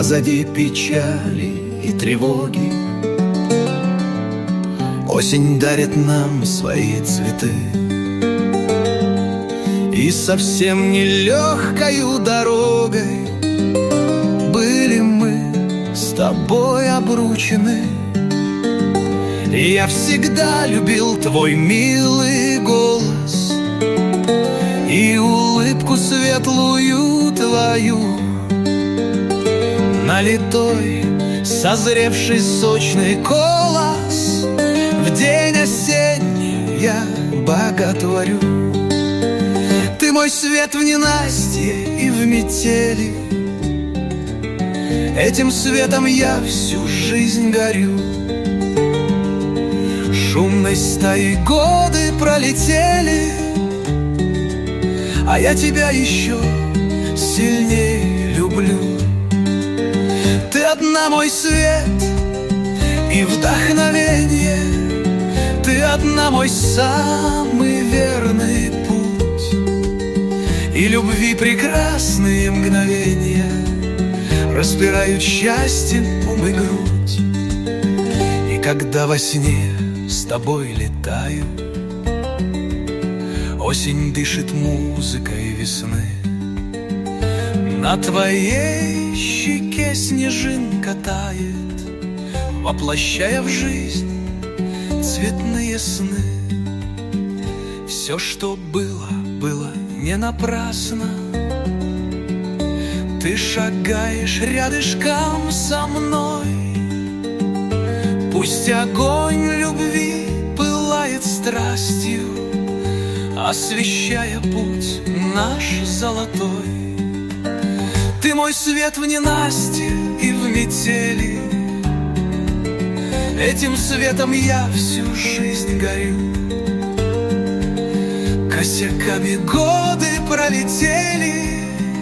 Позади печали и тревоги. Осень дарит нам свои цветы. И совсем нелегкою дорогой были мы с тобой обручены. И я всегда любил твой милый голос и улыбку светлую твою. Налитой, созревший сочный колос в день осенний я боготворю. Ты мой свет в ненастье и в метели. Этим светом я всю жизнь горю. Шумной стаей годы пролетели, а я тебя еще сильнее люблю. Ты одна мой свет и вдохновение. Ты одна мой самый верный путь. И любви прекрасные мгновения распирают счастьем ум и грудь. И когда во сне с тобой летаю, осень дышит музыкой весны. На твоей щеке снежинка тает, воплощая в жизнь цветные сны. Все, что было, было не напрасно. Ты шагаешь рядышком со мной. Пусть огонь любви пылает страстью, освещая путь наш золотой. Ты мой свет в ненастье и в метели. Этим светом я всю жизнь горю. Косяками годы пролетели,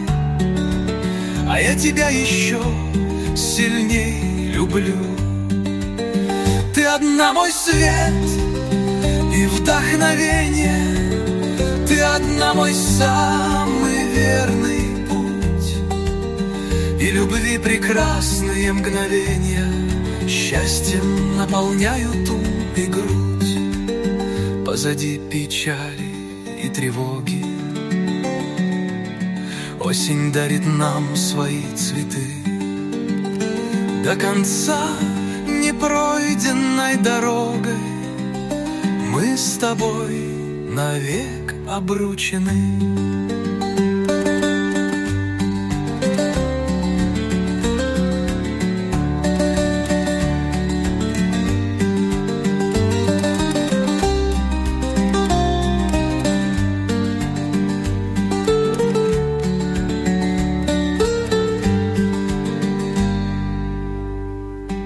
а я тебя еще сильней люблю. Ты одна мой свет и вдохновение. Ты одна мой самый верный путь. И любви прекрасные мгновения счастьем наполняют ум и грудь. Позади печали и тревоги осень дарит нам свои цветы. До конца непройденной дорогой мы с тобой навек обручены.